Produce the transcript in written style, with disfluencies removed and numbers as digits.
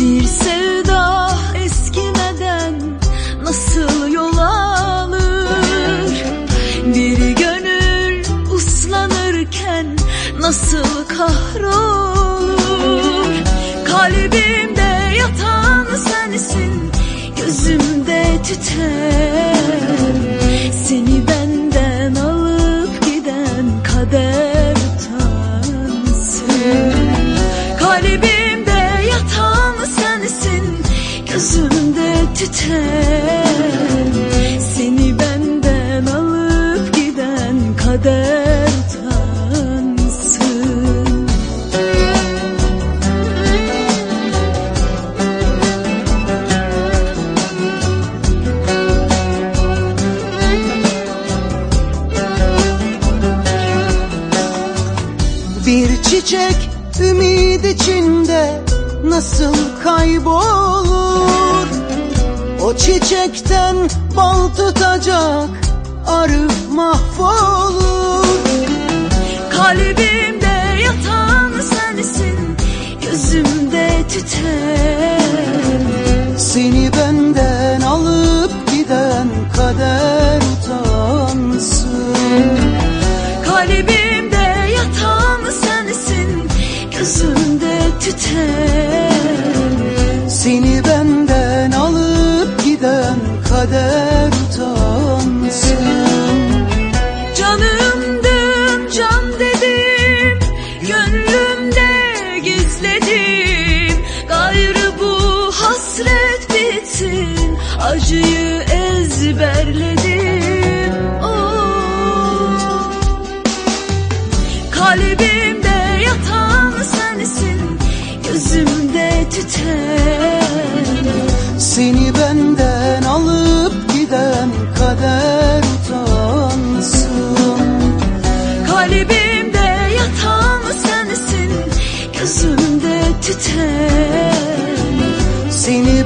Bir sevda eskimeden nasıl yol alır? Bir gönül uslanırken nasıl kahrolur? Kalbimde yatan sensin, gözümde tüten, seni benden alıp giden kader utansın. Kalbimde yatan sensin, gözümde tüten, seni benden alıp giden kader utansın. Bir çiçek ümit içinde nasıl kaybolur? O çiçekten bal tutacak arı mahvolur. Kalbimde yatan sensin, gözümde tüten, Seni benden alıp giden kader utansın. kalbimde yatan sensin, gözümde tüten, Seni benden alıp giden kader utansın. canımdım can dedim, gönlümde gizledim. Gayrı bu hasret bitsin, acıyı ezberledim. Oh. Kalbimde yatan sensin, gözümde tüten, Seni benden alıp giden kader utansın. kalbimde yatan sensin, gözümde tüten, Seni